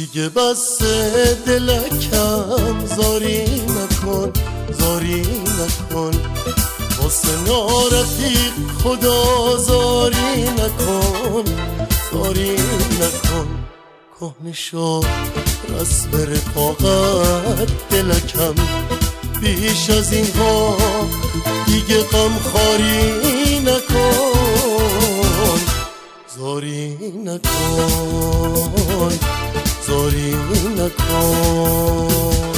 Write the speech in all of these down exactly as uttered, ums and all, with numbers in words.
دیگه بس دلکم زاری نکن زاری نکن واسه نارفیق خدا زاری نکن زاری نکن کهنه شد رسم رفاقت دلکم بیش از اینها دیگه غمخواری نکن زاری نکن زاری نکن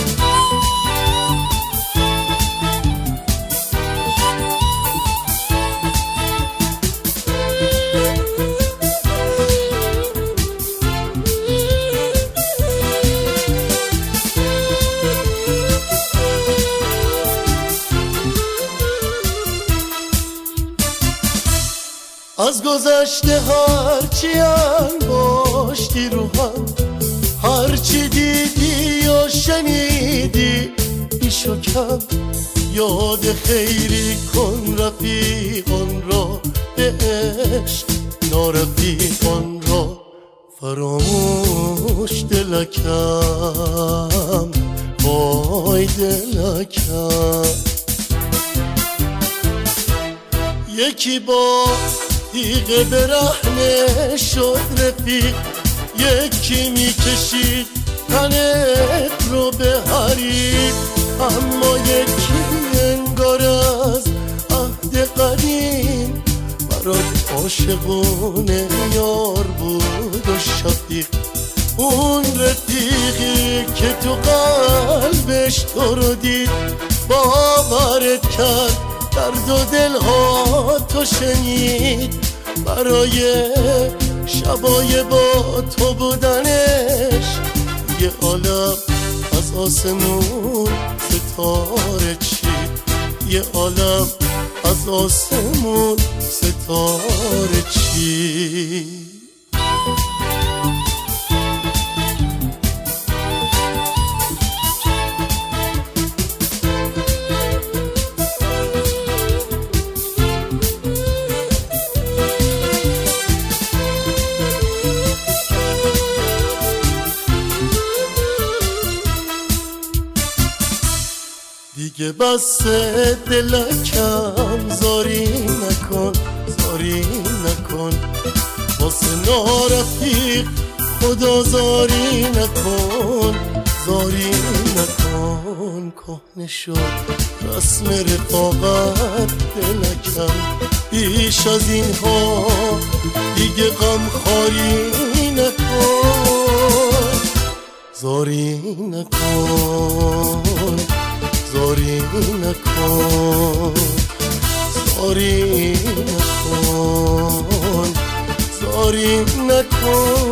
از گذشته هرچی انباشتی رو هم هرچی دیدی یا شنیدی بیشو کم یاد خیری کن رفیقان را به عشق نارفیقان را فراموش دلکم وای دلکم یکی با تیغه برهنه شد رفیق یکی میکشید تنت رو به حریق اما یکی انگار از عهد قدیم برات عاشقونه یار بود و شفیق اون رفیقی که تو قلبش تو رو دید باورت کرد درد و دلها تو شنید برای شبای با تو بودنش یه عالم از آسمون ستاره چید یه عالم از آسمون ستاره چید دیگه بس دلکم زاری نکن زاری نکن واسه نارفیق خدا زاری نکن زاری نکن کهنه شد رسم رفاقت دلکم بیش از اینها دیگه غمخواری نکن زاری نکن زاری نکن زاری نکن زاری نکن